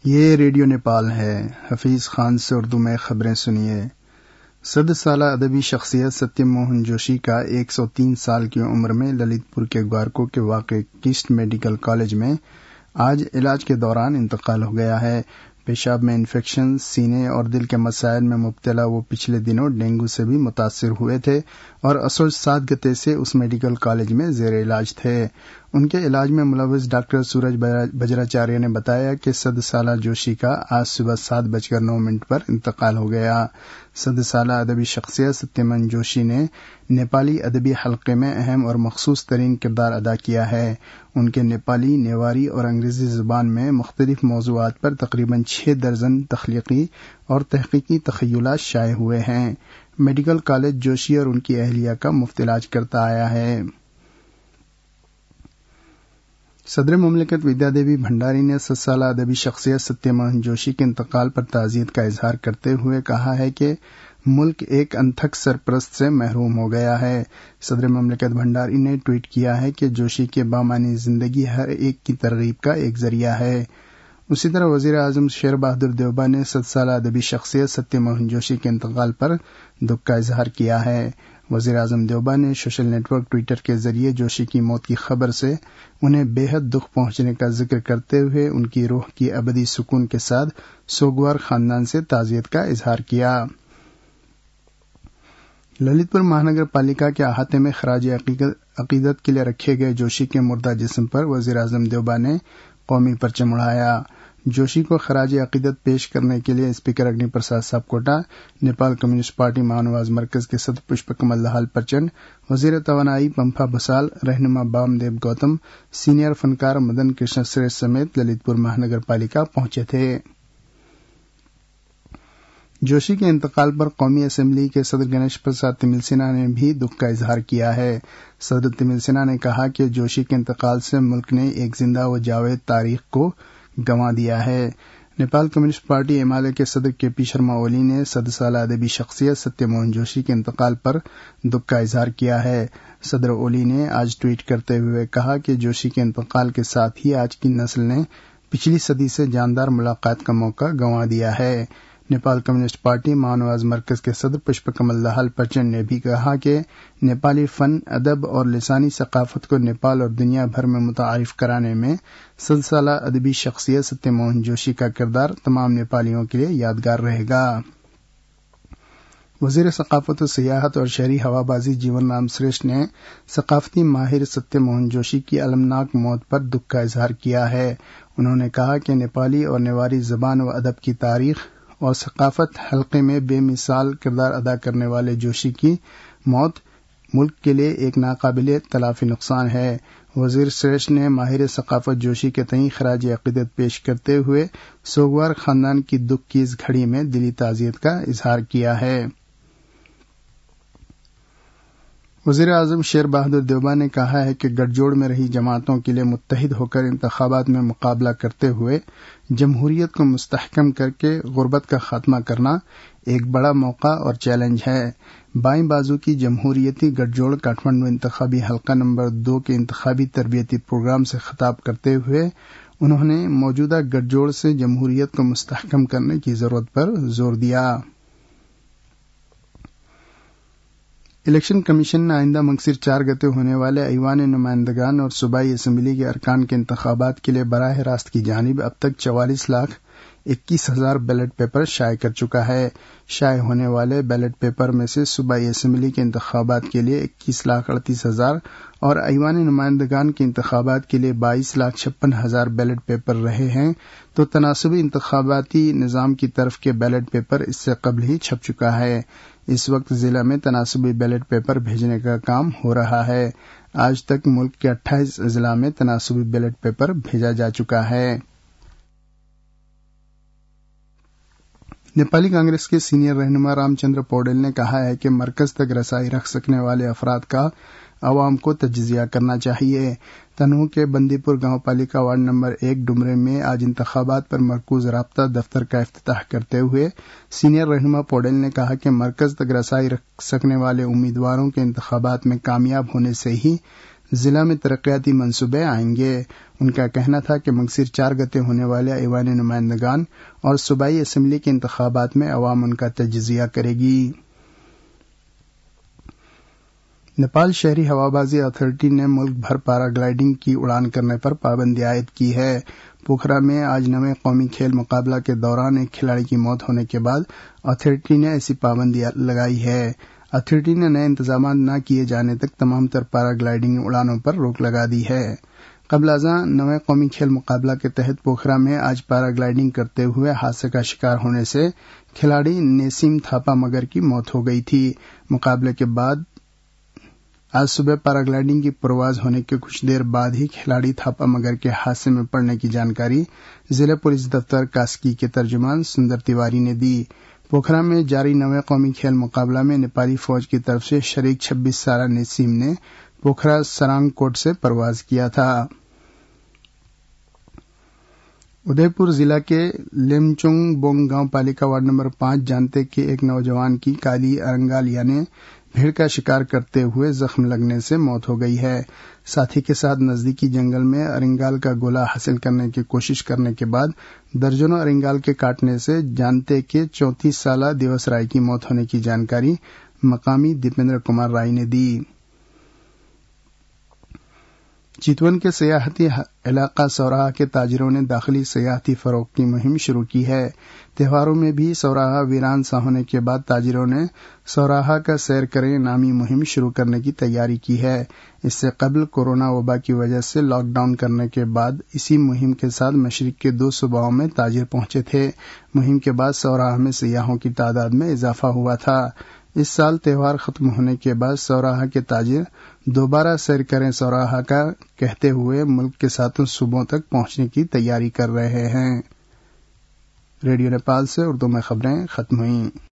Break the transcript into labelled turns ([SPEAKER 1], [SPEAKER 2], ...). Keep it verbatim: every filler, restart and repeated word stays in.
[SPEAKER 1] یہ ریڈیو نیپال ہے۔ حفیظ خان سے اردو میں خبریں سنیے۔ صد سالہ ادبی شخصیت ستیم موہن جوشی کا ایک سو تین سال کی عمر میں للت پور کے گوارکو کے واقع کسٹ میڈیکل کالج میں آج علاج کے دوران انتقال ہو گیا ہے۔ پیشاب میں انفیکشن، سینے اور دل کے مسائل میں مبتلا وہ پچھلے دنوں ڈینگو سے بھی متاثر ہوئے تھے اور اصل سات گتے سے اس میڈیکل کالج میں زیر علاج تھے۔ ان کے علاج میں ملوث ڈاکٹر سورج بجراچاریہ نے بتایا کہ صد سالہ جوشی کا آج صبح سات بج کر نو منٹ پر انتقال ہو گیا۔ صد سالہ ادبی شخصیت ستیمن جوشی نے نیپالی ادبی حلقے میں اہم اور مخصوص ترین کردار ادا کیا ہے۔ ان کے نیپالی، نیواری اور انگریزی زبان میں مختلف موضوعات پر تقریباً چھ درجن تخلیقی اور تحقیقی تخیلات شائع ہوئے ہیں۔ میڈیکل کالج جوشی اور ان کی اہلیہ کا مفت علاج کرتا آیا ہے۔ صدر مملکت ودیا دیوی بھنڈاری نے ست سالہ ادبی شخصیت ستیم موہن جوشی کے انتقال پر تعزیت کا اظہار کرتے ہوئے کہا ہے کہ ملک ایک انتھک سرپرست سے محروم ہو گیا ہے۔ صدر مملکت بھنڈاری نے ٹویٹ کیا ہے کہ جوشی کے بامعنی زندگی ہر ایک کی ترغیب کا ایک ذریعہ ہے۔ اسی طرح وزیر اعظم شیر بہادر دیوبا نے ست سالہ ادبی شخصیت ستیم موہن جوشی کے انتقال پر دکھ کا اظہار کیا ہے۔ وزیر اعظم دیوبا نے سوشل نیٹ ورک ٹویٹر کے ذریعے جوشی کی موت کی خبر سے انہیں بے حد دکھ پہنچنے کا ذکر کرتے ہوئے ان کی روح کی ابدی سکون کے ساتھ سوگوار خاندان سے تعزیت کا اظہار کیا۔ للت پور مہانگر پالیکا کے احاطے میں خراج عقیدت کے لیے رکھے گئے جوشی کے مردہ جسم پر وزیر اعظم دیوبا نے قومی پرچم اڑایا۔ جوشی کو خراج عقیدت پیش کرنے کے لیے speaker Agni Prasad Sapkota, Nepal communist party مہانواز مرکز کے صدر پشپ کمل دہال پرچنڈ، وزیر توانائی پمپا بسال، رہنما بام دیو گوتم، سینئر فنکار مدن کرشن سریش سمیت للت پور مہانگر پالیکا پہنچے تھے۔ جوشی کے انتقال پر قومی اسمبلی کے صدر گنیش پرساد تمل سنہا نے بھی دکھ کا اظہار کیا ہے۔ صدر تمل سنہا نے کہا کہ جوشی کے انتقال سے ملک نے ایک زندہ و جاوید تاریخ کو گنوا دیا ہے۔ Nepal communist party M L A کے صدر کے پی شرما اولی نے صد سالہ ادبی شخصیت ستیم موہن جوشی کے انتقال پر دکھ کا اظہار کیا ہے۔ صدر اولی نے آج ٹویٹ کرتے ہوئے کہا کہ جوشی کے انتقال کے ساتھ ہی آج کی نسل نے پچھلی صدی سے جاندار ملاقات کا موقع گنوا دیا ہے۔ نیپال کمیونسٹ پارٹی مہانواز مرکز کے صدر پشپ کمل دہال پرچنڈ نے بھی کہا کہ نیپالی فن، ادب اور لسانی ثقافت کو نیپال اور دنیا بھر میں متعارف کرانے میں صد سالہ ادبی شخصیت ستیم موہن جوشی کا کردار تمام نیپالیوں کے لیے یادگار رہے گا۔ وزیر ثقافت و سیاحت اور شہری ہوابازی جیون رام سریش نے ثقافتی ماہر ستیم موہن جوشی کی المناک موت پر دکھ کا اظہار کیا ہے۔ انہوں نے کہا کہ نیپالی اور نیواری زبان و ادب کی تاریخ اور ثقافت حلقے میں بے مثال کردار ادا کرنے والے جوشی کی موت ملک کے لیے ایک ناقابل تلافی نقصان ہے۔ وزیر سریش نے ماہر ثقافت جوشی کے تئیں خراج عقیدت پیش کرتے ہوئے سوگوار خاندان کی دکھ کی اس گھڑی میں دلی تعزیت کا اظہار کیا ہے۔ وزیر اعظم شیر بہادر دیوبا نے کہا ہے کہ گٹھ جوڑ میں رہی جماعتوں کے لیے متحد ہو کر انتخابات میں مقابلہ کرتے ہوئے جمہوریت کو مستحکم کر کے غربت کا خاتمہ کرنا ایک بڑا موقع اور چیلنج ہے۔ بائیں بازو کی جمہوریتی گٹھ جوڑ کاٹھمنڈو انتخابی حلقہ نمبر دو کے انتخابی تربیتی پروگرام سے خطاب کرتے ہوئے انہوں نے موجودہ گٹھ جوڑ سے جمہوریت کو مستحکم کرنے کی ضرورت پر زور دیا۔ الیکشن کمیشن نے آئندہ منگسر چار گتے ہونے والے ایوان نمائندگان اور صوبائی اسمبلی کے ارکان کے انتخابات کے لیے براہ راست کی جانب اب تک چوالیس لاکھ اکیس ہزار بیلٹ پیپر شائع کر چکا ہے۔ شائع ہونے والے بیلٹ پیپر میں سے صوبائی اسمبلی کے انتخابات کے لیے اکیس لاکھ اڑتیس ہزار اور ایوان نمائندگان کے انتخابات کے لیے بائیس لاکھ چھپن ہزار بیلٹ پیپر رہے ہیں، تو تناسبی انتخاباتی نظام کی طرف کے بیلٹ پیپر اس سے قبل ہی چھپ چکا ہے۔ اس وقت ضلع میں تناسبی بیلٹ پیپر بھیجنے کا کام ہو رہا ہے۔ آج تک ملک کے اٹھائیس اضلاع میں تناسبی بیلٹ پیپر بھیجا جا چکا ہے۔ نیپالی کانگریس کے سینئر رہنما رام چندر پوڈیل نے کہا ہے کہ مرکز تک رسائی رکھ سکنے والے افراد کا عوام کو تجزیہ کرنا چاہیے۔ تنوع کے بندی پور گاؤں پالیکا وارڈ نمبر ایک ڈمرے میں آج انتخابات پر مرکوز رابطہ دفتر کا افتتاح کرتے ہوئے سینئر رہنما پوڈیل نے کہا کہ مرکز تک رسائی رکھ سکنے والے امیدواروں کے انتخابات میں کامیاب ہونے سے ہی ضلع میں ترقیاتی منصوبے آئیں گے۔ ان کا کہنا تھا کہ مگسر چار گتے ہونے والے ایوان نمائندگان اور صوبائی اسمبلی کے انتخابات میں عوام ان کا تجزیہ کرے گی۔ نیپال شہری ہوابازی اتھارٹی نے ملک بھر پیرا گلائیڈنگ کی اڑان کرنے پر پابندی عائد کی ہے۔ پوکھرا میں آج نویں قومی کھیل مقابلہ کے دوران ایک کھلاڑی کی موت ہونے کے بعد اتھارٹی نے ایسی پابندی لگائی ہے۔ اتھارٹی نے نئے انتظامات نہ کیے جانے تک تمام تر پیرا گلائیڈنگ اڑانوں پر روک لگا دی ہے۔ قبل ازاں نویں قومی کھیل مقابلہ کے تحت پوکھرا میں آج پیرا گلائیڈنگ کرتے ہوئے حادثے کا شکار ہونے سے کھلاڑی نیسیم تھاپا مگر کی موت ہو گئی تھی۔ مقابلے کے بعد آج صبح پیرا گلائیڈنگ کی پرواز ہونے کے کچھ دیر بعد ہی کھلاڑی تھاپا مگر کے حادثے میں پڑنے کی جانکاری ضلع پولیس دفتر کاسکی کے ترجمان سندر تیواری نے دی۔ پوکھرا میں جاری نویں قومی کھیل مقابلہ میں نیپالی فوج کی طرف سے شریک چھبیس سالہ نیسیم نے پوکھرا سرانگ کوٹ سے پرواز کیا تھا۔ ادے پور ضلع کے لیمچونگ بونگ گاؤں پالیکا وارڈ نمبر پانچ جانتے کے ایک نوجوان کی کالی ارنگالیا نے بھیڑ کا شکار کرتے ہوئے زخم لگنے سے موت ہو گئی ہے۔ ساتھی کے ساتھ نزدیکی جنگل میں ارنگال کا گولا حاصل کرنے کی کوشش کرنے کے بعد درجنوں ارنگال کے کاٹنے سے جانتے کے چونتیس سالہ دیوس رائے کی موت ہونے کی جانکاری مقامی دیپندر کمار رائے نے دی۔ چیتون کے سیاحتی علاقہ سوراہا کے تاجروں نے داخلی سیاحتی فروغ کی مہم شروع کی ہے۔ تہواروں میں بھی سوراہا ویران سا ہونے کے بعد تاجروں نے سوراہا کا سیر کریں نامی مہم شروع کرنے کی تیاری کی ہے۔ اس سے قبل کورونا وبا کی وجہ سے لاک ڈاؤن کرنے کے بعد اسی مہم کے ساتھ مشرق کے دو صوباؤں میں تاجر پہنچے تھے۔ مہم کے بعد سوراہا میں سیاحوں کی تعداد میں اضافہ ہوا تھا۔ اس سال تہوار ختم ہونے کے بعد سوراہا کے تاجر دوبارہ سیر کریں سوراہا کا کہتے ہوئے ملک کے ساتوں صوبوں تک پہنچنے کی تیاری کر رہے ہیں۔ ریڈیو نیپال سے اردو میں خبریں ختم ہوئیں۔